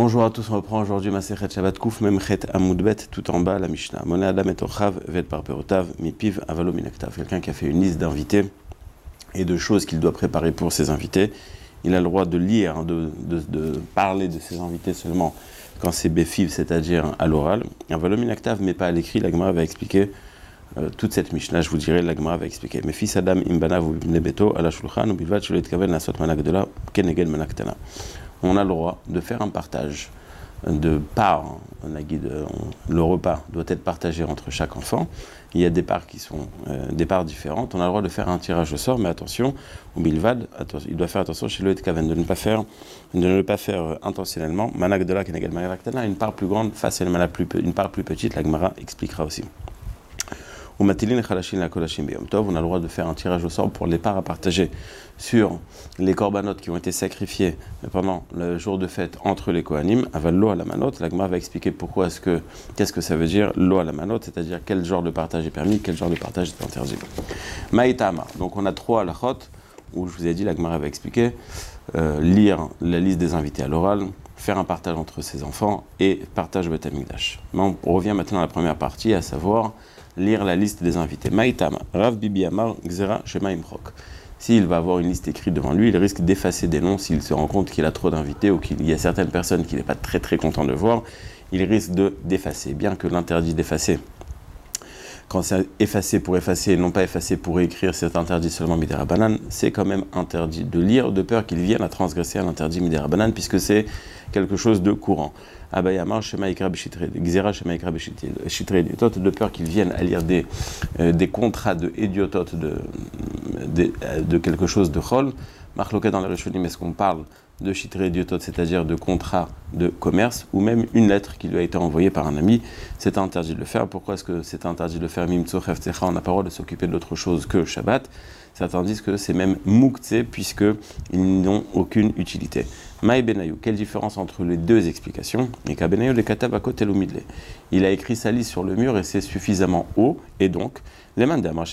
Bonjour à tous, on reprend aujourd'hui Masechet Shabbat Kuf Memchet Amoudbet, tout en bas la Mishnah. Moné Adam et Ochav, Vet Parperotav, Mipiv, Avalo Minaktav. Quelqu'un qui a fait une liste d'invités et de choses qu'il doit préparer pour ses invités, il a le droit de lire, de parler de ses invités seulement quand c'est Befiv, c'est-à-dire à l'oral. Avalo Minaktav, mais pas à l'écrit. La Gemara va expliquer toute cette Mishnah, je vous dirai, la Gemara va expliquer. Mes fils Adam Imbanav ou Ibnebeto, ala Shulchan, ou Bilvat, Shulet Kaven, Nasot Managdela, Kenegel Manaktana. On a le droit de faire un partage de parts. Le repas doit être partagé entre chaque enfant. Il y a des parts qui sont des parts différentes. On a le droit de faire un tirage au sort, mais attention, au bilvad, il doit faire attention chez le etkaven, de ne pas faire intentionnellement. Manak de la kenegel manaktana, une part plus grande face à une part plus petite. La Gemara expliquera aussi. On a le droit de faire un tirage au sort pour les parts à partager sur les corbanotes qui ont été sacrifiés pendant le jour de fête entre les Kohanim. Aval lo à la manote, la Gemara va expliquer qu'est-ce que ça veut dire lo à la manote, c'est-à-dire quel genre de partage est permis, quel genre de partage est interdit. Maïtama, donc on a trois halachot où je vous ai dit, la Gemara va expliquer, lire la liste des invités à l'oral, faire un partage entre ses enfants et partage Beth Amikdash. On revient maintenant à la première partie, à savoir lire la liste des invités. Maïtama, Rav Bibi Amar, Gzera, Shema Imrok. S'il va avoir une liste écrite devant lui, il risque d'effacer des noms s'il se rend compte qu'il a trop d'invités ou qu'il y a certaines personnes qu'il n'est pas très très content de voir. Il risque d'effacer, bien que l'interdit d'effacer. Quand c'est effacer pour effacer et non pas effacer pour écrire, c'est interdit seulement Midera Banan, c'est quand même interdit de lire, de peur qu'il vienne à transgresser à l'interdit Midera Banan, puisque c'est quelque chose de courant. Abayamar, Shema Ikra B'Shitre, Gzera Shema Ikra B'Shitre Idiotot, de peur qu'ils viennent à lire des contrats de idiotot, de quelque chose de chol. Marloka dans la Rishonim, est-ce qu'on parle de Shitre Idiotot, c'est-à-dire de contrat de commerce, ou même une lettre qui lui a été envoyée par un ami, c'est interdit de le faire. Pourquoi est-ce que c'est interdit de le faire? Mimtso Cheftzecha, on n'a pas le droit de s'occuper d'autre chose que Shabbat. Certains disent que c'est même Moukhtse, puisqu'ils n'ont aucune utilité. Maï Benayou, quelle différence entre les deux explications? Et qu'à Benayou, le Katab à côté l'Oumidle. Il a écrit sa liste sur le mur et c'est suffisamment haut, et donc, le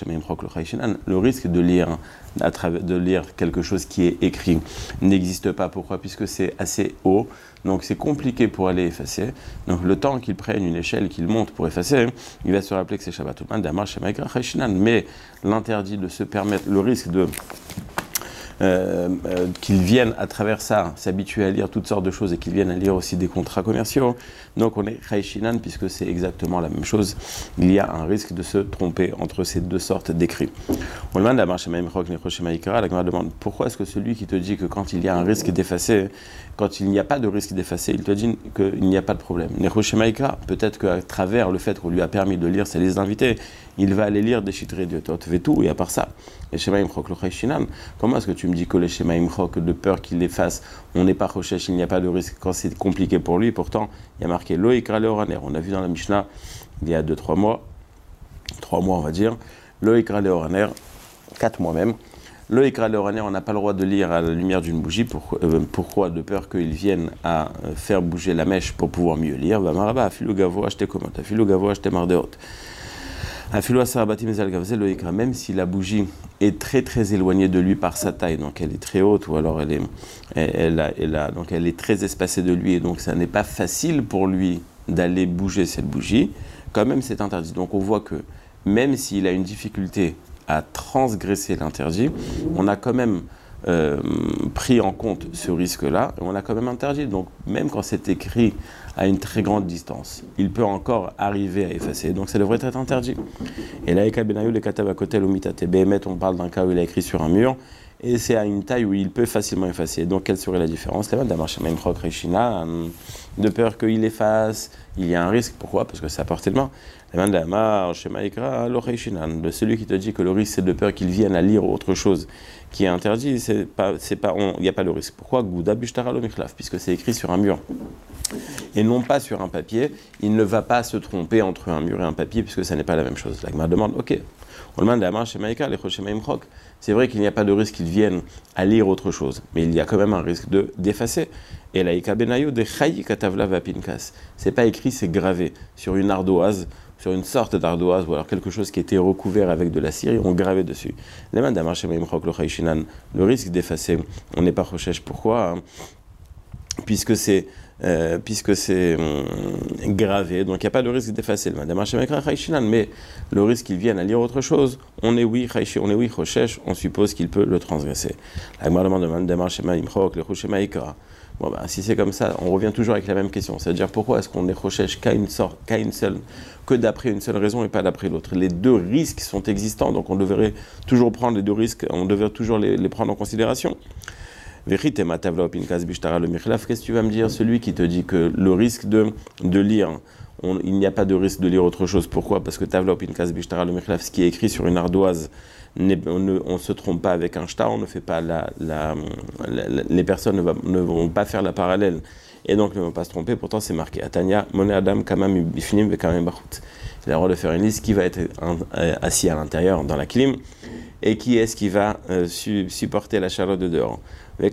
risque de lire quelque chose qui est écrit n'existe pas. Pourquoi? Puisque c'est assez haut, donc c'est compliqué pour aller effacer. Donc le temps qu'il prenne une échelle, qu'il monte pour effacer, il va se rappeler que c'est Shabbat. Mais l'interdit de se permettre, le risque de qu'ils viennent à travers ça s'habituer à lire toutes sortes de choses et qu'ils viennent à lire aussi des contrats commerciaux. Donc on est Chayshinan puisque c'est exactement la même chose. Il y a un risque de se tromper entre ces deux sortes d'écrits. On demande à la Gemara demande pourquoi est-ce que celui qui te dit que quand il y a un risque d'effacer, quand il n'y a pas de risque d'effacer, il te dit qu'il n'y a pas de problème. Peut-être qu'à travers le fait qu'on lui a permis de lire ses listes d'invités, il va aller lire des chitrés de tot vetou, et à part ça, les Shema Imchok le Chayshinan. Comment est-ce que tu me dis que les Shema Imchok, de peur qu'il les fasse, on n'est pas Choshesh, il n'y a pas de risque quand c'est compliqué pour lui? Pourtant, il y a marqué Lo Ikra Leoraner. On a vu dans la Mishnah il y a 3 mois on va dire, Lo Ikra Leoraner, 4 mois même. Lo Ikra Leoraner, on n'a pas le droit de lire à la lumière d'une bougie. Pourquoi? De peur qu'ils viennent à faire bouger la mèche pour pouvoir mieux lire. Maraba, Afilou Gavo, acheté Komot, Afilou Gavo, acheté Mardeot. Même si la bougie est très très éloignée de lui par sa taille, donc elle est très haute ou alors donc elle est très espacée de lui et donc ça n'est pas facile pour lui d'aller bouger cette bougie, quand même c'est interdit. Donc on voit que même s'il a une difficulté à transgresser l'interdit, on a quand même pris en compte ce risque-là, et on l'a quand même interdit. Donc même quand c'est écrit à une très grande distance, il peut encore arriver à effacer, donc ça devrait être interdit. Et là, on parle d'un cas où il a écrit sur un mur, et c'est à une taille où il peut facilement effacer. Donc quelle serait la différence? De peur qu'il efface, il y a un risque. Pourquoi? Parce que c'est à portée de main. De celui qui te dit que le risque c'est de peur qu'il vienne à lire autre chose qui est interdit, il n'y a pas de risque. Pourquoi? Puisque c'est écrit sur un mur et non pas sur un papier, il ne va pas se tromper entre un mur et un papier puisque ça n'est pas la même chose. La Gemara demande, ok, on demande à c'est vrai qu'il n'y a pas de risque qu'ils viennent à lire autre chose, mais il y a quand même un risque d'effacer. Et la Ikabenayo de Chayi Katavla Vapinkas, c'est pas écrit, c'est gravé sur une ardoise, sur une sorte d'ardoise, ou alors quelque chose qui était recouvert avec de la cire, et on gravait dessus. Le risque d'effacer, on n'est pas recherche. Pourquoi? Puisque c'est puisque c'est gravé, donc il n'y a pas de risque d'effacer. Mais le risque qu'il vienne à lire autre chose, on est oui, choshesh, on suppose qu'il peut le transgresser. Bon, ben, si c'est comme ça, on revient toujours avec la même question. C'est-à-dire, pourquoi est-ce qu'on est choshesh qu'à une seule, que d'après une seule raison et pas d'après l'autre? Les deux risques sont existants, donc on devrait toujours prendre les deux risques, on devrait toujours les prendre en considération. Qu'est-ce que tu vas me dire? Celui qui te dit que le risque de lire, il n'y a pas de risque de lire autre chose. Pourquoi? Parce que ce qui est écrit sur une ardoise, on ne se trompe pas avec un shtar, on ne fait pas les personnes ne vont pas faire la parallèle et donc ne vont pas se tromper. Pourtant, c'est marqué Atania, Moné Adam, Kamam, Bifnim, Vekamem Bachut. Il a le droit de faire une liste qui va être assis à l'intérieur dans la clim et qui est-ce qui va supporter la chaleur de dehors.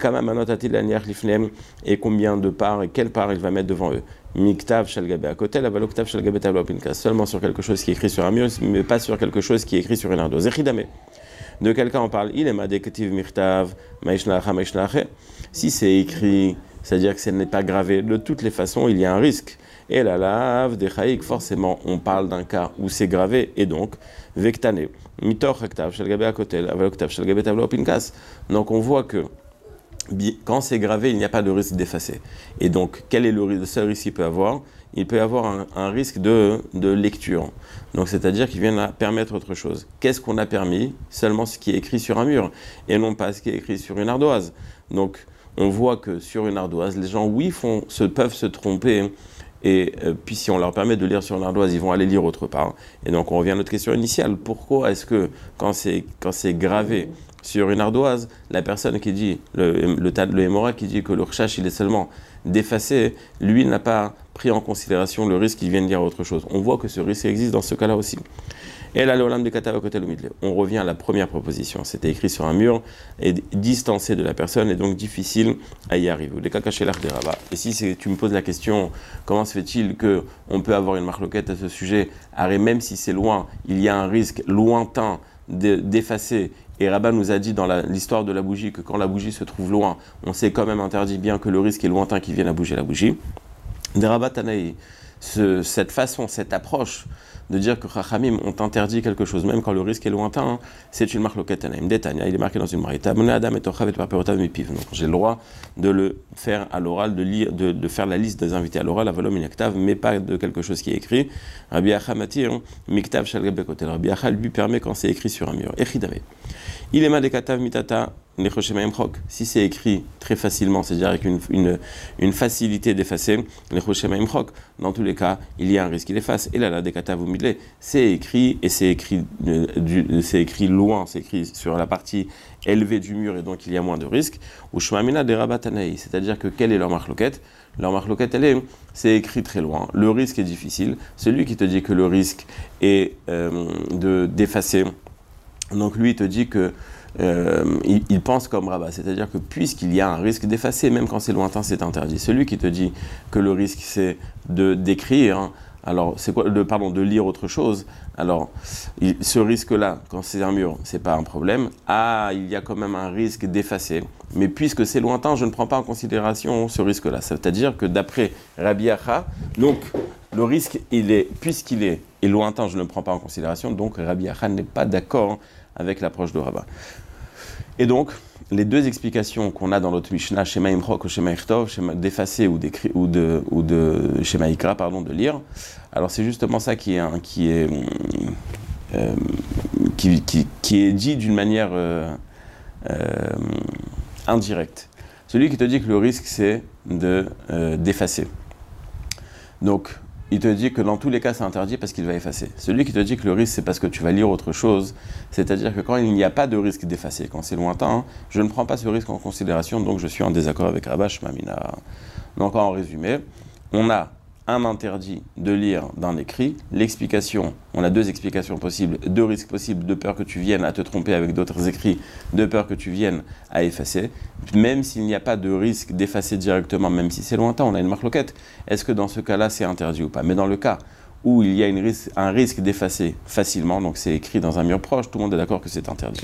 Et combien de parts et quelle part il va mettre devant eux. Miktav shalgabé à côté, la valoktav shalgabé tablo pinkas, seulement sur quelque chose qui est écrit sur un mur, mais pas sur quelque chose qui est écrit sur une ardoise. Echidame. De quelqu'un on parle, il est madektiv miktav, maïshnacha maïshnache. Si c'est écrit, c'est-à-dire que ce n'est pas gravé, de toutes les façons, il y a un risque. Et la lave des chaïk, forcément, on parle d'un cas où c'est gravé, et donc, vektane. Mitor haktav shalgabé à côté, la valoktav shalgabé tablo pinkas. Donc on voit que quand c'est gravé, il n'y a pas de risque d'effacer. Et donc, quel est le seul risque qu'il peut avoir? Il peut y avoir un risque de lecture. Donc, c'est-à-dire qu'il vient à permettre autre chose. Qu'est-ce qu'on a permis? Seulement ce qui est écrit sur un mur, et non pas ce qui est écrit sur une ardoise. Donc, on voit que sur une ardoise, les gens, oui, peuvent se tromper, et puis si on leur permet de lire sur une ardoise, ils vont aller lire autre part. Et donc, on revient à notre question initiale. Pourquoi est-ce que, quand c'est gravé sur une ardoise, la personne qui dit, le hémora qui dit que le rchash il est seulement d'effacer, lui n'a pas pris en considération le risque qu'il vienne dire autre chose. On voit que ce risque existe dans ce cas-là aussi. Et là, l'olam de katav côté midle. On revient à la première proposition. C'était écrit sur un mur et distancé de la personne et donc difficile à y arriver. Les kakaché l'art des rabats. Et si tu me poses la question, comment se fait-il qu'on peut avoir une marloquette à ce sujet, même si c'est loin, il y a un risque lointain d'effacer. Et Rabat nous a dit dans l'histoire de la bougie que quand la bougie se trouve loin, on s'est quand même interdit bien que le risque est lointain qu'il vienne à bouger la bougie. Des Rabat Tanaï, cette façon, cette approche de dire que Chachamim ont interdit quelque chose, même quand le risque est lointain, c'est une marque Tanaïm. Détania, il est marqué dans une marita. Moné Adam et Tochav et Parperotav Mipiv. Donc j'ai le droit de le faire à l'oral, de faire la liste des invités à l'oral, à Volom Inaktav, mais pas de quelque chose qui est écrit. Rabbi Acha Matir, Miktav Shalgabe Kotel. Rabbi Acha lui permet quand c'est écrit sur un mur. Echidame. Il est madekatav mitata. Si c'est écrit très facilement, c'est-à-dire avec une facilité d'effacer, dans tous les cas, il y a un risque qu'il efface. Et là, la dekatav umidle, c'est écrit, et c'est écrit loin, c'est écrit sur la partie élevée du mur, et donc il y a moins de risques. Ou shmamina de rabatanei, c'est-à-dire que quelle est leur marloquette? Leur marloquette, c'est écrit très loin. Le risque est difficile. Celui qui te dit que le risque est d'effacer, donc lui, il te dit que il pense comme Rabat, c'est-à-dire que puisqu'il y a un risque d'effacer, même quand c'est lointain, c'est interdit. Celui qui te dit que le risque c'est d'écrire, alors c'est quoi, de lire autre chose. Alors ce risque-là, quand c'est un mur, c'est pas un problème. Ah, il y a quand même un risque d'effacer, mais puisque c'est lointain, je ne prends pas en considération ce risque-là. C'est-à-dire que d'après Rabbi Acha, donc le risque, puisqu'il est lointain, je ne le prends pas en considération. Donc Rabbi Acha n'est pas d'accord avec l'approche de Rabat. Et donc, les deux explications qu'on a dans notre Mishnah, Shema Imchok ou Shema Ichtov, d'effacer ou de Shema Ikra, de lire, alors c'est justement ça qui est dit d'une manière indirecte. Celui qui te dit que le risque c'est d'effacer. Donc, il te dit que dans tous les cas c'est interdit parce qu'il va effacer. Celui qui te dit que le risque c'est parce que tu vas lire autre chose, c'est-à-dire que quand il n'y a pas de risque d'effacer, quand c'est lointain, je ne prends pas ce risque en considération, donc je suis en désaccord avec Rabba Shmamina. Donc en résumé, on a un interdit de lire d'un écrit, l'explication, on a deux explications possibles, deux risques possibles, de peur que tu viennes à te tromper avec d'autres écrits, de peur que tu viennes à effacer, même s'il n'y a pas de risque d'effacer directement, même si c'est lointain, on a une marloquette, est-ce que dans ce cas-là c'est interdit ou pas? Mais dans le cas où il y a un risque d'effacer facilement, donc c'est écrit dans un mur proche, tout le monde est d'accord que c'est interdit.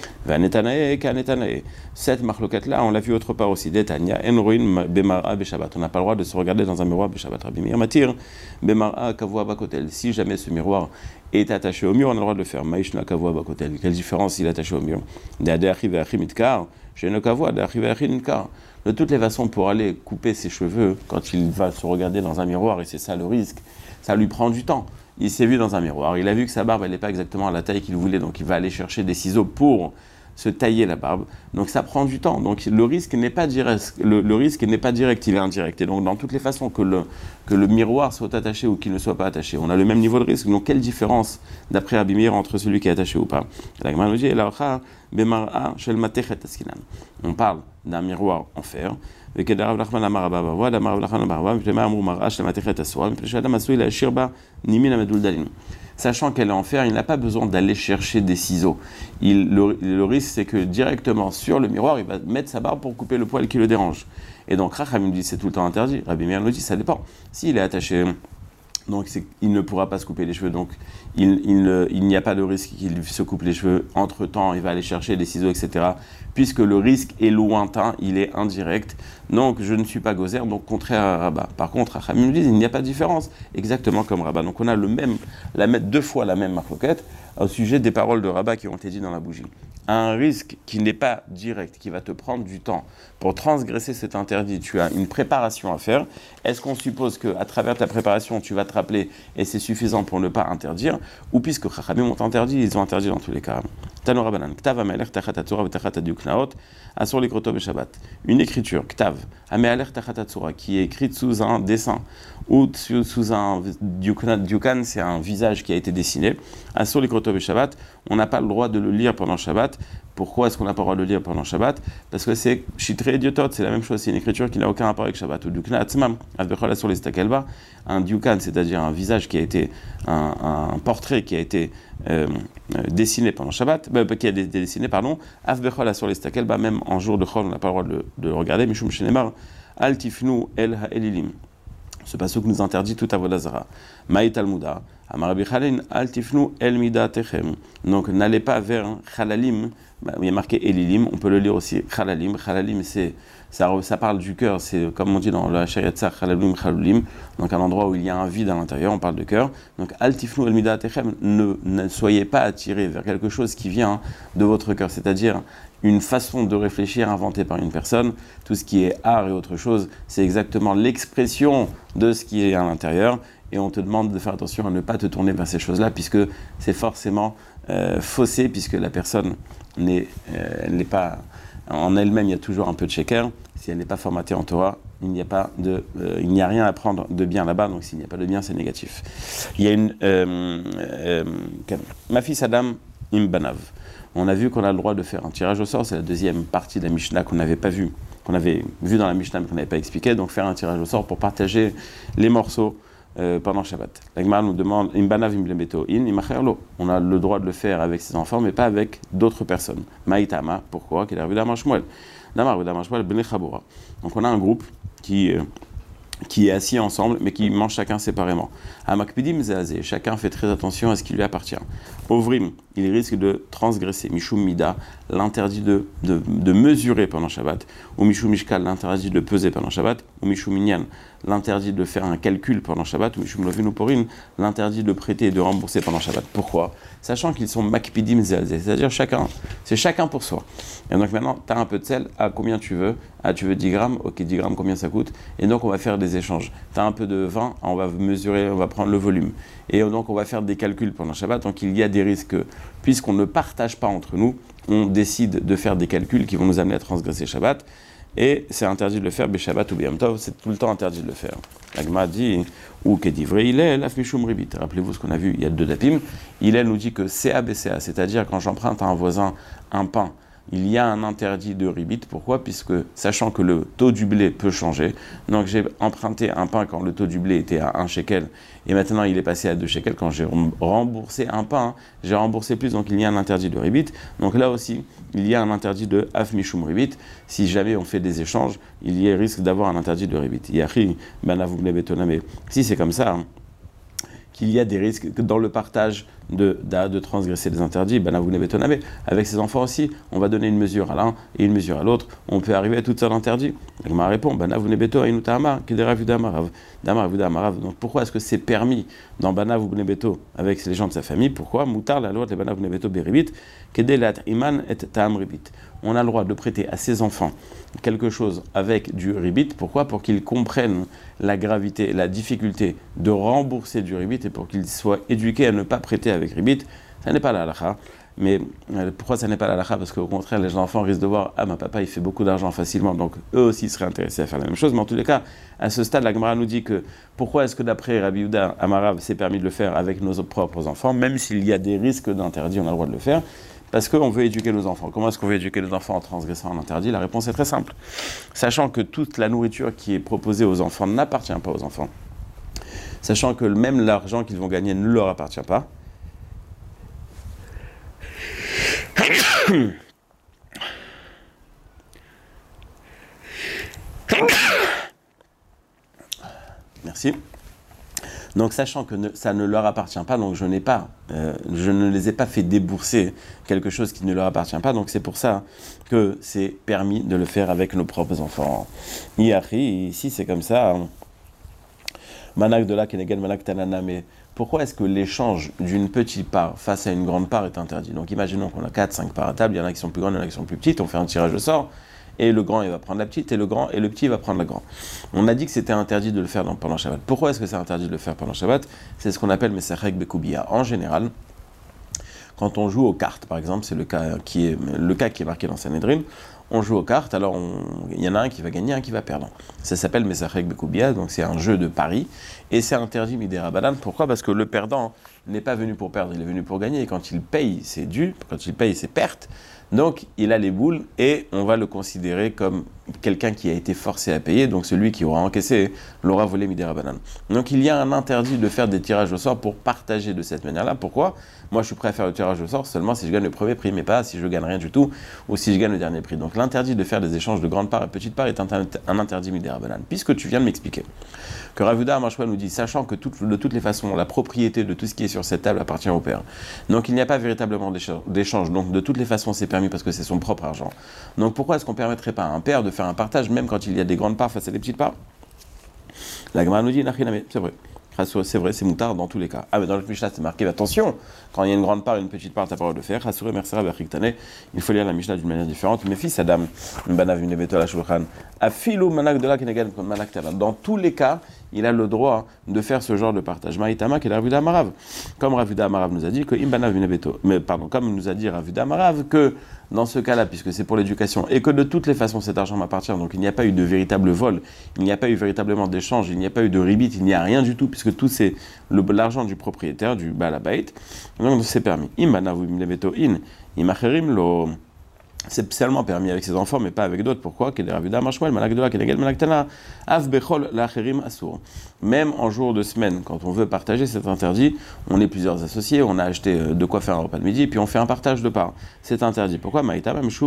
Cette marloquette-là, on l'a vu autre part aussi. Détania, enroin bemara beshabbat. On n'a pas le droit de se regarder dans un miroir beshabbat. Rabbi Meir matir bemara kavua bakotel. Si jamais ce miroir est attaché au mur, on a le droit de le faire. Maishna kavua bakotel. Quelle différence s'il est attaché au mur? De toutes les façons, pour aller couper ses cheveux, quand il va se regarder dans un miroir, et c'est ça le risque, ça lui prend du temps. Il s'est vu dans un miroir, il a vu que sa barbe, elle n'est pas exactement à la taille qu'il voulait, donc il va aller chercher des ciseaux pour se tailler la barbe. Donc ça prend du temps. Donc le risque n'est pas direct, le risque n'est pas direct, il est indirect. Et donc dans toutes les façons que le miroir soit attaché ou qu'il ne soit pas attaché, on a le même niveau de risque. Donc quelle différence, d'après Rabbi Meir, entre celui qui est attaché ou pas? On parle d'un miroir en fer. Sachant qu'elle est en fer, il n'a pas besoin d'aller chercher des ciseaux. Le risque, c'est que directement sur le miroir, il va mettre sa barbe pour couper le poil qui le dérange. Et donc, Rachamim dit c'est tout le temps interdit. Rabbi Meir nous dit ça dépend. S'il est attaché, donc il ne pourra pas se couper les cheveux. Donc, il n'y a pas de risque qu'il se coupe les cheveux. Entre-temps, il va aller chercher des ciseaux, etc. Puisque le risque est lointain, il est indirect. Donc, je ne suis pas gozer, donc contraire à Rabat. Par contre, Rachamim dit il n'y a pas de différence, exactement comme Rabat. Donc, on a deux fois la même marloquette au sujet des paroles de Rabat qui ont été dites dans la bougie. Un risque qui n'est pas direct, qui va te prendre du temps pour transgresser cet interdit, tu as une préparation à faire. Est-ce qu'on suppose qu'à travers ta préparation, tu vas te rappeler et c'est suffisant pour ne pas interdire? Ou puisque Chachamim ont interdit, ils ont interdit dans tous les cas. Tano Rabanan, Ktav Ameler Tachat Hatzura V'Tachat Hadiuknaot, Asur Likroto B'Shabbat. Une écriture, Ktav, Ameler Tachat Hatzura, qui est écrite sous un dessin, ou sous un Diukan, c'est un visage qui a été dessiné. Asur Likroto B'Shabbat, on n'a pas le droit de le lire pendant Shabbat. Pourquoi est-ce qu'on n'a pas le droit de le lire pendant Shabbat? Parce que c'est Shitre Idiotot, c'est la même chose, c'est une écriture qui n'a aucun rapport avec Shabbat. Ou Dukna Atzmam, Avbechol Asur Listakelba, un Diukan, c'est-à-dire un visage qui a été, un portrait qui a été dessiné pendant Shabbat, qui a été dessiné, pardon, Avbechol Asur Listakelba, même en jour de Chol, on n'a pas le droit de le regarder, Mishum Shenemar, Al Tifnu El Ha'elilim. Ce passage nous interdit tout avodazara. Maï Talmuda, Amar Rabbi Chalin, Al Tifnu El Mida Techem. Donc n'allez pas vers Chalalim. Il y a marqué Elilim, on peut le lire aussi Chalalim. Chalalim, ça parle du cœur, c'est comme on dit dans la Shariatza, Chalalim, Chalulim. Donc un endroit où il y a un vide à l'intérieur, on parle de cœur. Donc Al Tifnu El Mida Techem, ne soyez pas attirés vers quelque chose qui vient de votre cœur, c'est-à-dire une façon de réfléchir inventée par une personne. Tout ce qui est art et autre chose, c'est exactement l'expression de ce qui est à l'intérieur. Et on te demande de faire attention à ne pas te tourner vers ces choses-là, puisque c'est forcément faussé, puisque la personne n'est pas... En elle-même, il y a toujours un peu de sheker. Si elle n'est pas formatée en Torah, il n'y a rien à prendre de bien là-bas. Donc s'il n'y a pas de bien, c'est négatif. Il y a ma fille Adam Imbanav. On a vu qu'on a le droit de faire un tirage au sort, c'est la deuxième partie de la Mishnah qu'on n'avait pas vue, qu'on avait vu dans la Mishnah mais qu'on n'avait pas expliqué, donc faire un tirage au sort pour partager les morceaux pendant Shabbat. La Gemara nous demande, on a le droit de le faire avec ses enfants, mais pas avec d'autres personnes. Maïtama, pourquoi? Donc on a un groupe qui est assis ensemble, mais qui mangent chacun séparément. Hamakpidim Zazé, chacun fait très attention à ce qui lui appartient. Ovrim, il risque de transgresser. Mishum Mida, l'interdit de mesurer pendant Shabbat. Ou Mishum Mishkal, l'interdit de peser pendant Shabbat. Ou Mishum Minyan, l'interdit de faire un calcul pendant Shabbat. Ou Mishum Lovin ou Porin, l'interdit de prêter et de rembourser pendant Shabbat. Pourquoi? Sachant qu'ils sont Makpidim Zazé, c'est-à-dire c'est chacun pour soi. Et donc maintenant, tu as un peu de sel, combien tu veux? Tu veux 10 grammes? Ok, 10 grammes, combien ça coûte? Et donc on va faire des échanges. Tu as un peu de vin, on va mesurer, on va prendre le volume. Et donc on va faire des calculs pendant Shabbat. Donc il y a des risques, puisqu'on ne partage pas entre nous, on décide de faire des calculs qui vont nous amener à transgresser Shabbat. Et c'est interdit de le faire, Shabbat ou B'Yom Tov, c'est tout le temps interdit de le faire. L'Agma dit, ou Kedivre Hillel, Afmishum Ribit. Rappelez-vous ce qu'on a vu, il y a 2 dapim. Hillel nous dit que CA, BCA, c'est-à-dire quand j'emprunte à un voisin un pain, il y a un interdit de ribit. Pourquoi? Puisque, sachant que le taux du blé peut changer, donc j'ai emprunté un pain quand le taux du blé était à 1 shekel, et maintenant il est passé à 2 shekels. Quand j'ai remboursé un pain, j'ai remboursé plus, donc il y a un interdit de ribit. Donc là aussi, il y a un interdit de afmishum ribit. Si jamais on fait des échanges, il y a risque d'avoir un interdit de ribit. Yachi, banavouble betoname. Si c'est comme ça, qu'il y a des risques dans le partage de transgresser les interdits. Avec ses enfants aussi, on va donner une mesure à l'un et une mesure à l'autre. On peut arriver à toutes sortes d'interdits. La Gemara répond, donc pourquoi est-ce que c'est permis dans Banav ou Beto avec les gens de sa famille? Pourquoi Moutar la loi de Banav ou Beto beribit kedelat iman et ta'am ribit. On a le droit de prêter à ses enfants quelque chose avec du ribit. Pourquoi? Pour qu'ils comprennent la gravité, la difficulté de rembourser du ribit et pour qu'ils soient éduqués à ne pas prêter avec ribit. Ça n'est pas la halakha. Mais pourquoi ça n'est pas la halakha? Parce qu'au contraire, les enfants risquent de voir « Ah, ma papa, il fait beaucoup d'argent facilement, donc eux aussi seraient intéressés à faire la même chose. » Mais en tous les cas, à ce stade, la Gemara nous dit que pourquoi est-ce que d'après Rabbi Yehuda Amarav, c'est permis de le faire avec nos propres enfants, même s'il y a des risques d'interdit, on a le droit de le faire, parce qu'on veut éduquer nos enfants. Comment est-ce qu'on veut éduquer nos enfants en transgressant un interdit? La réponse est très simple. Sachant que toute la nourriture qui est proposée aux enfants n'appartient pas aux enfants, sachant que même l'argent qu'ils vont gagner ne leur appartient pas, merci. Donc, sachant que ça ne leur appartient pas, donc je ne les ai pas fait débourser quelque chose qui ne leur appartient pas. Donc, c'est pour ça que c'est permis de le faire avec nos propres enfants. Ici, c'est comme ça. Manak de la Kenegel, Manak Tanana, mais pourquoi est-ce que l'échange d'une petite part face à une grande part est interdit? Donc, imaginons qu'on a 4-5 parts à table, il y en a qui sont plus grandes, il y en a qui sont plus petites, on fait un tirage au sort. Et le grand, il va prendre la petite, et le petit, il va prendre la grande. On a dit que c'était interdit de le faire pendant Shabbat. Pourquoi est-ce que c'est interdit de le faire pendant Shabbat? C'est ce qu'on appelle Mesachek Bekoubiya. En général, quand on joue aux cartes, par exemple, c'est le cas qui est marqué dans Sanhedrin, on joue aux cartes, alors il y en a un qui va gagner, un qui va perdre. Ça s'appelle Mesachek Bekoubiya, donc c'est un jeu de paris, et c'est interdit Midera Banan. Pourquoi? Parce que le perdant n'est pas venu pour perdre, il est venu pour gagner, et quand il paye, c'est dû, quand il paye, c'est perte. Donc, il a les boules et on va le considérer comme quelqu'un qui a été forcé à payer. Donc, celui qui aura encaissé l'aura volé Midera Banan. Donc, il y a un interdit de faire des tirages au sort pour partager de cette manière-là. Pourquoi? Moi, je suis prêt à faire le tirage au sort seulement si je gagne le premier prix, mais pas si je gagne rien du tout ou si je gagne le dernier prix. Donc, l'interdit de faire des échanges de grande part et petite part est un interdit Midera Banan. Puisque tu viens de m'expliquer que Rav Yehuda Amar nous dit, sachant que de toutes les façons, la propriété de tout ce qui est sur cette table appartient au père. Donc, il n'y a pas véritablement d'échange. Donc, de toutes les façons, c'est permis parce que c'est son propre argent. Donc, pourquoi est-ce qu'on ne permettrait pas à un père de faire un partage, même quand il y a des grandes parts face à des petites parts? La Gemara nous dit, c'est vrai. C'est vrai, c'est moutard dans tous les cas. Ah, mais dans le Mishnah, c'est marqué, attention, quand il y a une grande part et une petite part, tu as pas le droit de le faire. Rassuré, Mersera, Berchiktane, il faut lire la Mishnah d'une manière différente. Mais fils Adam, Banav, Minebeto, la Shulchan, Afilo, Manak de la Kenegan, Manak Tala. Dans tous les cas, il a le droit de faire ce genre de partage. Maïtama, qui est Rav Yehuda Amarav. Comme Rav Yehuda Amarav nous a dit que Imbanav, Minebeto, mais pardon, comme nous a dit Rav Yehuda Amarav, que dans ce cas-là, puisque c'est pour l'éducation, et que de toutes les façons cet argent m'appartient, donc il n'y a pas eu de véritable vol, il n'y a pas eu véritablement d'échange, il n'y a pas eu de ribit, il n'y a rien du tout, puisque tout c'est l'argent du propriétaire, du balabait, donc c'est permis. C'est seulement permis avec ses enfants, mais pas avec d'autres. Pourquoi? Même en jour de semaine, quand on veut partager cet interdit, on est plusieurs associés, on a acheté de quoi faire un repas de midi, puis on fait un partage de parts. C'est interdit. Pourquoi? Donc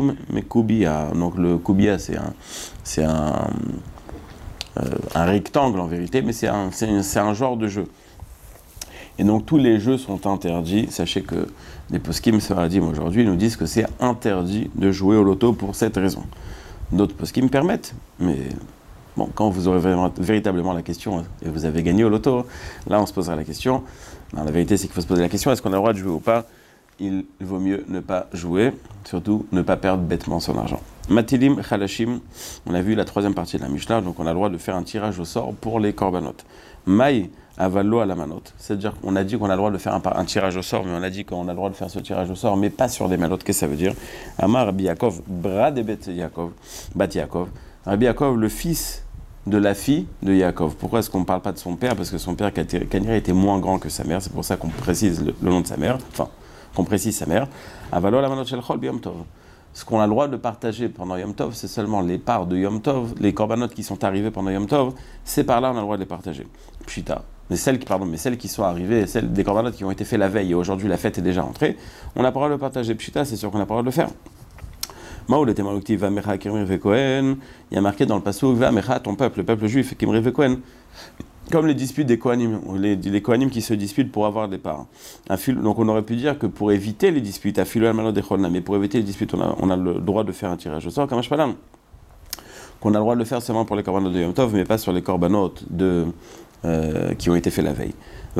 le koubia, c'est un rectangle en vérité, mais c'est un genre de jeu. Et donc tous les jeux sont interdits. Sachez que les poskim sfaradim aujourd'hui nous disent que c'est interdit de jouer au loto pour cette raison. D'autres poskim permettent, mais bon, quand vous aurez véritablement la question et vous avez gagné au loto, là on se posera la question. Non, la vérité c'est qu'il faut se poser la question, est-ce qu'on a le droit de jouer ou pas? Il vaut mieux ne pas jouer, surtout ne pas perdre bêtement son argent. Matilim Khalashim, on a vu la troisième partie de la Mishnah, donc on a le droit de faire un tirage au sort pour les korbanot. Maï Avallo à la manote. C'est-à-dire qu'on a dit qu'on a le droit de faire un tirage au sort, mais on a dit qu'on a le droit de faire ce tirage au sort, mais pas sur des manotes. Qu'est-ce que ça veut dire? Amar Rabbi Yaakov, Bradebet Yaakov, Bat Yaakov. Rabbi Yaakov, le fils de la fille de Yaakov. Pourquoi est-ce qu'on ne parle pas de son père? Parce que son père, Kanira, était moins grand que sa mère. C'est pour ça qu'on précise le nom de sa mère. Enfin, qu'on précise sa mère. Avallo à la manote shel chol b'yom tov. Ce qu'on a le droit de partager pendant Yom Tov, c'est seulement les parts de Yom Tov, les corbanotes qui sont arrivées pendant Yom Tov, ces parts-là, on a le droit de les partager. Pshita. Mais celles qui sont arrivées, celles des corbanotes qui ont été faites la veille et aujourd'hui la fête est déjà entrée, on a le droit de le partager. Pshita, c'est sûr qu'on a le droit de le faire. Maoul était malokti Vamecha Kimri Vekohen. Il y a marqué dans le passouk Vamecha, ton peuple, le peuple juif, Kimri Vekohen. Comme les disputes des Kohanim, les Kohanim qui se disputent pour avoir des parts. Donc on aurait pu dire que pour éviter les disputes, mais pour éviter les disputes, on a le droit de faire un tirage au sort, qu'on a le droit de le faire seulement pour les korbanot de Yom Tov, mais pas sur les korbanot qui ont été faits la veille.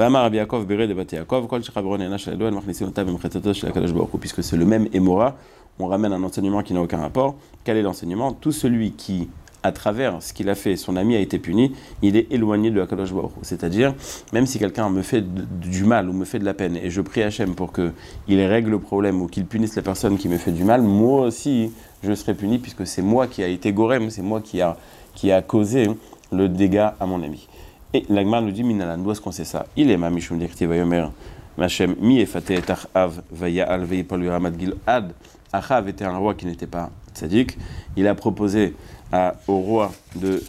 Puisque c'est le même Émora, on ramène un enseignement qui n'a aucun rapport. Quel est l'enseignement? Tout celui qui, à travers ce qu'il a fait, son ami a été puni, il est éloigné de Akadosh Baruch Hu. C'est-à-dire, même si quelqu'un me fait du mal ou me fait de la peine, et je prie Hachem pour qu'il règle le problème ou qu'il punisse la personne qui me fait du mal, moi aussi, je serai puni puisque c'est moi qui a été gorem, c'est moi qui a causé le dégât à mon ami. Et l'Agmar nous dit, Minalan, d'où est-ce qu'on sait ça? Il est ma Mishum Dirti Vayomer, Machem, Mi Efate et Achav, Vaya'al Vayipol Ramad Gilad. Achav était un roi qui n'était pas tzaddik. Il a proposé au roi de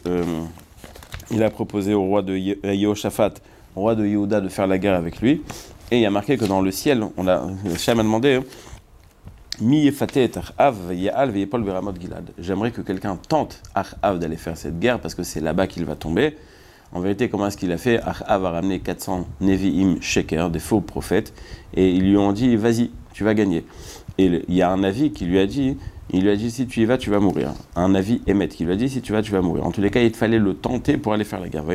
Yehoshaphat, roi de Yehuda, de faire la guerre avec lui. Et il y a marqué que dans le ciel, Hachem a demandé, Mi Efate et Achav, Vaya'al Vayipol Ramad Gilad. J'aimerais que quelqu'un tente Achav d'aller faire cette guerre parce que c'est là-bas qu'il va tomber. En vérité, comment est-ce qu'il a fait? Achav a ramené 400 Nevi'im Sheker, des faux prophètes, et ils lui ont dit, vas-y, tu vas gagner. Et il y a un avis qui lui a dit, si tu y vas, tu vas mourir. Un avis émet qui lui a dit, si tu vas, tu vas mourir. En tous les cas, il fallait le tenter pour aller faire la guerre.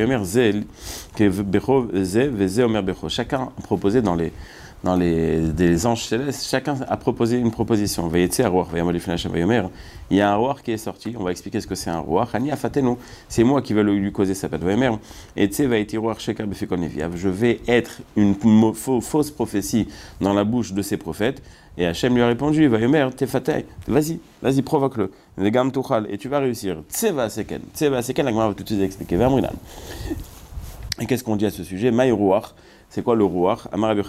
Chacun a proposé dans des anges célestes, chacun a proposé une proposition. Il y a un roi qui est sorti, on va expliquer ce que c'est un roi. C'est moi qui vais lui causer sa peine. Et je vais être une fausse prophétie dans la bouche de ces prophètes. Et Hachem lui a répondu, vas-y, provoque-le. Et tu vas réussir. Tseva seken, la Gemara va tout de suite expliquer. Et qu'est-ce qu'on dit à ce sujet? Maï Ruach. C'est quoi le Ruach?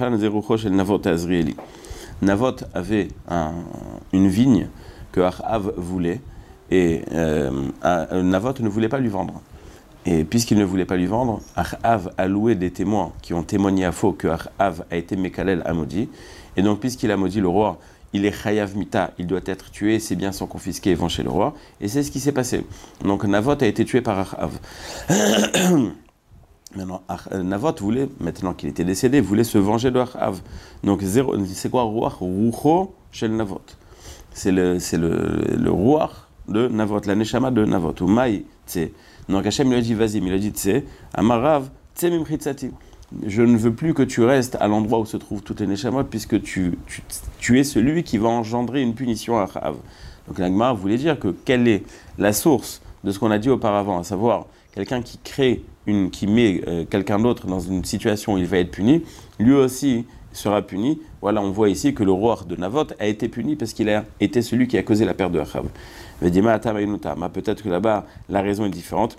Navot avait une vigne que Achav voulait, et Navot ne voulait pas lui vendre. Et puisqu'il ne voulait pas lui vendre, Achav a loué des témoins qui ont témoigné à faux que Achav a été Mekalel à maudit. Et donc, puisqu'il a maudit le roi, il est Chayav Mita, il doit être tué, ses biens sont confisqués et vont chez le roi. Et c'est ce qui s'est passé. Donc, Navot a été tué par Achav. Maintenant, Navot voulait, maintenant qu'il était décédé, voulait se venger de Achav. Donc, c'est quoi Ruach? Rucho chez le Navot. C'est le Ruach de Navot, la Neshama de Navot. Ou Maï Tse. Donc, Hachem lui a dit, vas-y, mais il a dit Tse. Amarav Tse Mimchitzati. Je ne veux plus que tu restes à l'endroit où se trouvent toutes les Neshamot, puisque tu es celui qui va engendrer une punition à Achav. Donc, l'Agmara voulait dire que quelle est la source de ce qu'on a dit auparavant, à savoir quelqu'un qui met quelqu'un d'autre dans une situation où il va être puni, lui aussi sera puni. Voilà, on voit ici que le roi de Navot a été puni parce qu'il a été celui qui a causé la perte de Achav. Peut-être que là-bas, la raison est différente.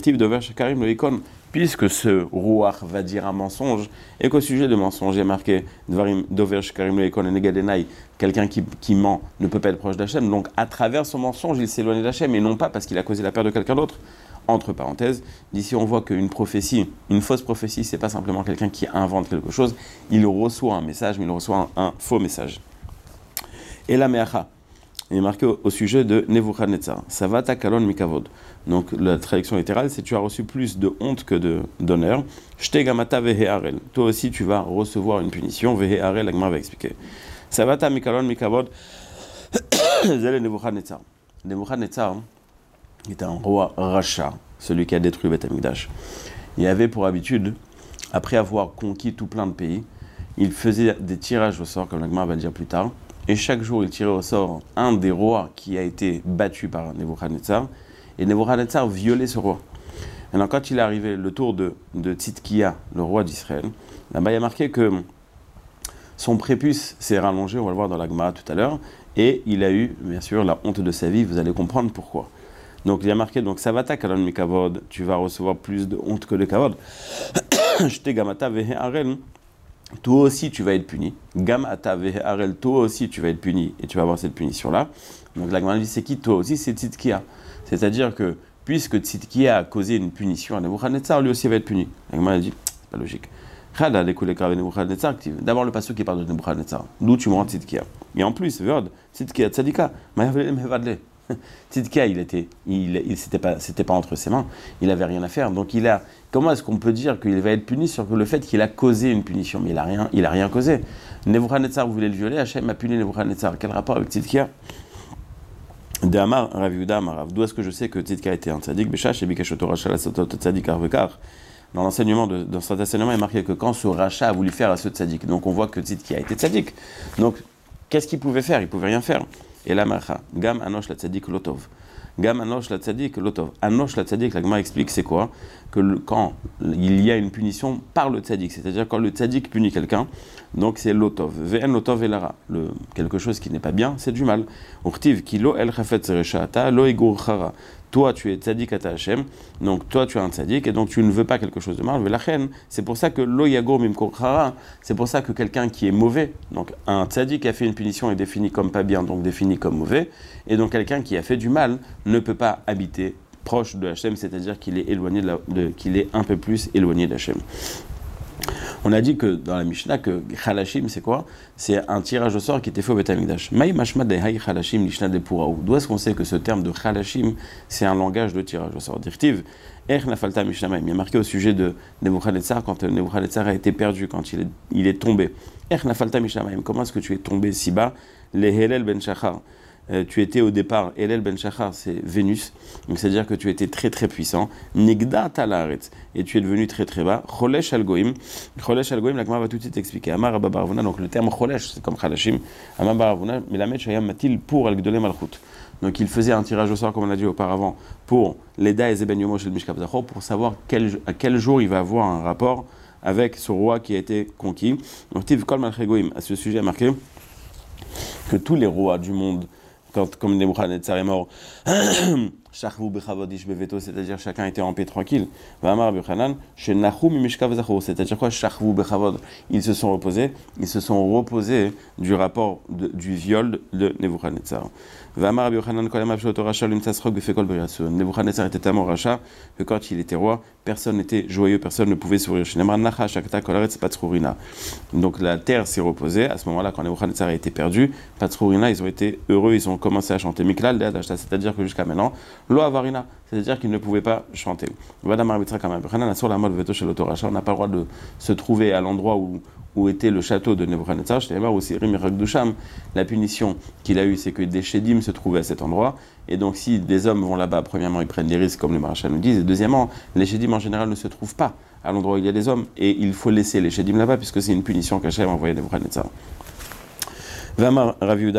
Puisque ce roi va dire un mensonge, et qu'au sujet de mensonge, il y a marqué quelqu'un qui ment ne peut pas être proche d'Hachem, donc à travers son mensonge, il s'éloigne d'Hachem, et non pas parce qu'il a causé la perte de quelqu'un d'autre. Entre parenthèses, d'ici on voit qu'une prophétie, une fausse prophétie, c'est pas simplement quelqu'un qui invente quelque chose, il reçoit un message, mais il reçoit un faux message. Et la meacha, il est marqué au sujet de Nebuchadnezzar, Savata kalon mikavod. Donc la traduction littérale, c'est tu as reçu plus de honte que d'honneur. Shte gamata vehearel. Toi aussi tu vas recevoir une punition. Vehearel, la Gemara va expliquer. Savata mikalon mikavod. Zele Nebuchadnezzar. Nebuchadnezzar était un roi rachat, celui qui a détruit Beth Amikdash. Il avait pour habitude, après avoir conquis tout plein de pays, il faisait des tirages au sort, comme la Gemara va le dire plus tard, et chaque jour il tirait au sort un des rois qui a été battu par Nebuchadnezzar, et Nebuchadnezzar violait ce roi. Alors quand il est arrivé le tour de Tzidkiya, le roi d'Israël, là-bas il y a marqué que son prépuce s'est rallongé, on va le voir dans la Gemara tout à l'heure, et il a eu, bien sûr, la honte de sa vie, vous allez comprendre pourquoi. Donc il y a marqué, donc Savata kalon mikavod, tu vas recevoir plus de honte que de kavod. Shte gamata vehearel, toi aussi tu vas être puni. Gamata vehearel, toi aussi tu vas être puni, et tu vas avoir cette punition-là. Donc la Gemara dit, c'est qui toi aussi? C'est Tzidkiya. C'est-à-dire que, puisque Tzidkiya a causé une punition à Nebuchadnezzar, lui aussi va être puni. La Gemara dit, c'est pas logique. D'abord le passage qui parle de Nebuchadnezzar, d'où tu me rends Tzidkiya. Et en plus, Tzidkiya tzadika, ma'yavlem hevadle. Tzidkia, c'était pas entre ses mains, il avait rien à faire. Donc comment est-ce qu'on peut dire qu'il va être puni sur le fait qu'il a causé une punition? Mais il a rien causé. Nebuchadnezzar voulait le violer, Hachem a puni Nebuchadnezzar. Quel rapport avec Tzidkia? De Amar, Rav Yehuda Amar Rav. D'où est-ce que je sais que Tzidkia était un tzaddik? Beshash et Bikashoto Racha la Sotot Tzadik Arvekar. Dans cet enseignement, il est marqué que quand ce rachat a voulu faire à ce tzaddik, donc on voit que Tzidkia a été tzaddik. Donc, qu'est-ce qu'il pouvait faire? Il pouvait rien faire. Et là, Macha, Gam Anosh la Tzadik Lotov. Gam Anosh la Tzadik Lotov. Anosh la Tzadik, la Gemara explique c'est quoi? Quand il y a une punition par le Tzadik, c'est-à-dire quand le Tzadik punit quelqu'un, donc c'est Lotov. V'en Lotov elara. Quelque chose qui n'est pas bien, c'est du mal. Urtiv, Kilo el Chafet Zereshata, Lo Egur Chara. Toi, tu es tzaddik à ta Hashem, donc toi, tu es un tzaddik, et donc tu ne veux pas quelque chose de mal. Mais la haine, c'est pour ça que lo yagor mimkor chara, c'est pour ça que quelqu'un qui est mauvais, donc un tzaddik qui a fait une punition est défini comme pas bien, donc défini comme mauvais, et donc quelqu'un qui a fait du mal ne peut pas habiter proche de Hashem, c'est-à-dire qu'il est éloigné qu'il est un peu plus éloigné d'Hashem. On a dit que dans la Mishnah que Chalashim, c'est quoi? C'est un tirage au sort qui était fait au Beth Amikdash. Maï mashma de hay Chalashim lishna de Puraou. D'où est-ce qu'on sait que ce terme de Chalashim, c'est un langage de tirage au sort? Dirtiv, Er nafalta mishnamaim. Il est marqué au sujet de Nebuchadnezzar, quand Nebuchadnezzar a été perdu, quand il est tombé. Er nafalta mishnamaim. Comment est-ce que tu es tombé si bas? Le Helel ben Shachar. Tu étais au départ, Elel ben Shachar, c'est Vénus, donc c'est-à-dire que tu étais très très puissant, Nigda talaret, et tu es devenu très très bas, Cholesh al-Goïm, la Gemara va tout de suite expliquer, Amar Abba Baravuna, donc le terme Cholesh, c'est comme Chalashim, Amar Baravuna, mais la Shayam Matil pour Al-Gdolé Malchut. Donc il faisait un tirage au sort, comme on a dit auparavant, pour l'Eda et Zeben Yomo chez le Mishkav Zachor, pour savoir à quel jour il va avoir un rapport avec ce roi qui a été conquis. Donc Tiv Kol Malchei Goïm, à ce sujet, a marqué que tous les rois du monde, comme Nebuchadnezzar est mort, c'est-à-dire chacun était en paix tranquille. C'est-à-dire quoi? Ils se sont reposés du rapport du viol de Nebuchadnezzar. Nebuchadnezzar était tellement rachat que quand il était roi, personne n'était joyeux, personne ne pouvait sourire. Donc la terre s'est reposée. À ce moment-là, quand Nebuchadnezzar a été perdu, ils ont été heureux, ils ont commencé à chanter Miklal, c'est-à-dire que jusqu'à maintenant, Lo avarina, c'est-à-dire qu'ils ne pouvaient pas chanter. On n'a pas le droit de se trouver à l'endroit où était le château de Nebuchadnezzar. La punition qu'il a eue, c'est que des Shedim se trouvaient à cet endroit. Et donc, si des hommes vont là-bas, premièrement, ils prennent des risques, comme les Maréchal nous disent. Et deuxièmement, les Shedim en général ne se trouvent pas à l'endroit où il y a des hommes. Et il faut laisser les Shedim là-bas, puisque c'est une punition qu'Hachem a envoyée à Nebuchadnezzar. Quand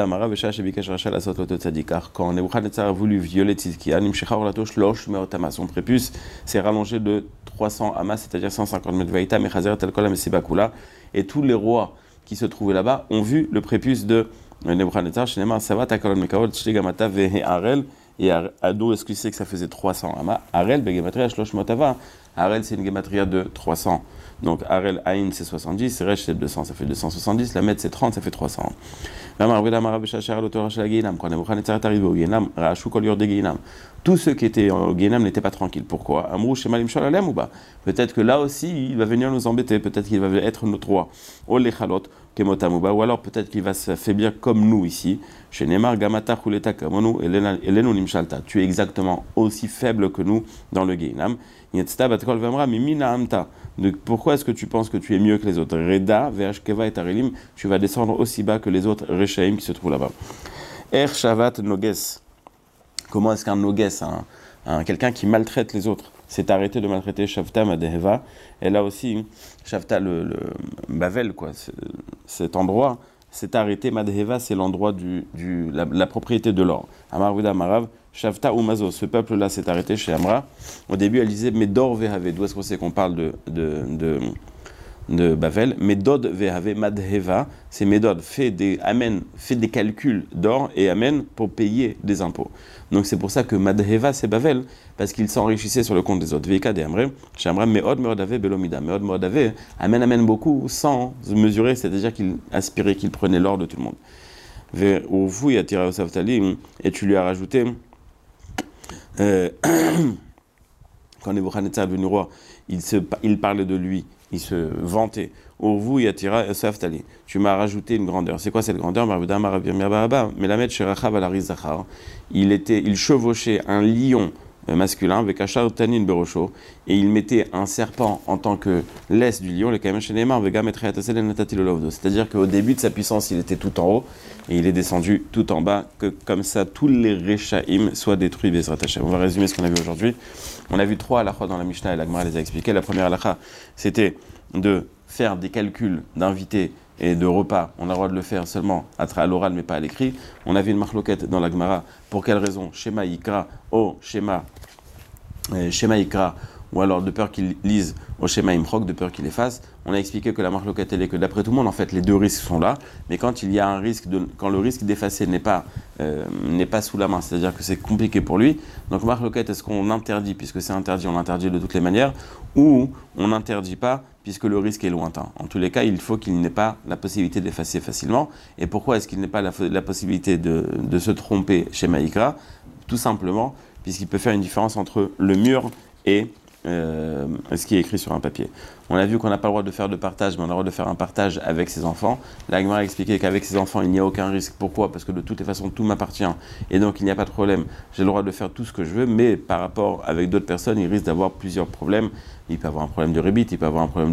Nebuchadnezzar a voulu violer Tzidkia, son prépuce s'est rallongé de 300 amas, c'est-à-dire 150 mètres. Et tous les rois qui se trouvaient là-bas ont vu le prépuce de Nebuchadnezzar. Et d'où est-ce qu'il sait que ça faisait 300 amas? Arel, Arel, c'est une gematria de 300. Donc Arel Aïn c'est 70, Resh c'est 200, ça fait 270, la Met c'est 30, ça fait 300. Quand Nebuchadnezzar est arrivé au Guénam, tous ceux qui étaient au Guénam n'étaient pas tranquilles. Pourquoi? Peut-être que là aussi il va venir nous embêter, peut-être qu'il va être notre roi. Ou alors peut-être qu'il va s'affaiblir comme nous ici. Tu es exactement aussi faible que nous dans le Guénam. Pourquoi est-ce que tu penses que tu es mieux que les autres? Reda, Ve'ashkeva et Tarelim, tu vas descendre aussi bas que les autres Rechaim qui se trouvent là-bas. Shavat Noges. Comment est-ce qu'un Noges, quelqu'un qui maltraite les autres, s'est arrêté de maltraiter Shavta Madeheva? Et là aussi, Shavta, le Bavel, quoi, cet endroit, s'est arrêté. Madeheva, c'est l'endroit la propriété de l'or. Amar Vida Marav. Shavta ou Mazo, ce peuple-là s'est arrêté chez Amra. Au début, elle disait Medor Vehave. D'où est-ce qu'on sait qu'on parle de Bavel? Medod Vehave Madheva, c'est Medod, fait des calculs d'or et amène pour payer des impôts. Donc c'est pour ça que Madheva c'est Bavel, parce qu'il s'enrichissait sur le compte des autres. Veka de Amre, chez Amra, Meod Meodave Belomida. Meod Meodave amène beaucoup sans mesurer, c'est-à-dire qu'il aspirait, qu'il prenait l'or de tout le monde. Et tu lui as rajouté. Quand Nebuchadnezzar est devenu roi, il parlait de lui, il se vantait Urvu Yatira Yosef Tali. Tu m'as rajouté une grandeur. C'est quoi cette grandeur? Melamed Sherachav Alari Zachar. Il chevauchait un lion masculin avec Achar Tanin Berosho, et il mettait un serpent en tant que laisse du lion, le Kamesh Neymar, Vega Metreatasel et Natati Lolovdo. C'est-à-dire qu'au début de sa puissance, il était tout en haut, et il est descendu tout en bas, que comme ça, tous les Rechaim soient détruits, Bezrat Hashem. On va résumer ce qu'on a vu aujourd'hui. On a vu 3 halachot dans la Mishnah, et la Gemara les a expliqués. La première halacha, c'était de faire des calculs d'invités et de repas. On a le droit de le faire seulement à l'oral, mais pas à l'écrit. On a vu une marloquette dans la Gemara. Pour quelle raison? Shema Yikra, Shema Yikra, ou alors de peur qu'il lise au Shema Imchok, de peur qu'il efface. On a expliqué que la marloquette elle est que d'après tout le monde, en fait, les deux risques sont là. Mais quand il y a un risque, quand le risque d'effacer n'est pas sous la main, c'est-à-dire que c'est compliqué pour lui. Donc marloquette, est-ce qu'on interdit, puisque c'est interdit, on l'interdit de toutes les manières, ou on n'interdit pas, puisque le risque est lointain. En tous les cas, il faut qu'il n'ait pas la possibilité d'effacer facilement. Et pourquoi est-ce qu'il n'ait pas la possibilité de se tromper chez Maïkra? Tout simplement, puisqu'il peut faire une différence entre le mur et ce qui est écrit sur un papier. On a vu qu'on n'a pas le droit de faire de partage, mais on a le droit de faire un partage avec ses enfants. La Gemara a expliqué qu'avec ses enfants, il n'y a aucun risque. Pourquoi? Parce que de toutes les façons, tout m'appartient. Et donc, il n'y a pas de problème. J'ai le droit de faire tout ce que je veux, mais par rapport avec d'autres personnes, il risque d'avoir plusieurs problèmes. Il peut avoir un problème de rébit, il peut avoir un problème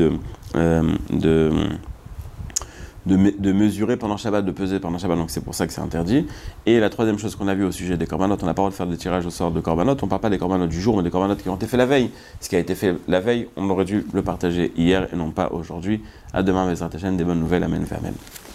de mesurer pendant Shabbat, de peser pendant Shabbat, donc c'est pour ça que c'est interdit. Et la troisième chose qu'on a vue au sujet des corbanotes, on n'a pas le droit de faire des tirages au sort de corbanotes, on ne parle pas des corbanotes du jour, mais des corbanotes qui ont été faits la veille. Ce qui a été fait la veille, on aurait dû le partager hier et non pas aujourd'hui. À demain, Bezrat Hashem, des bonnes nouvelles, amen, amen.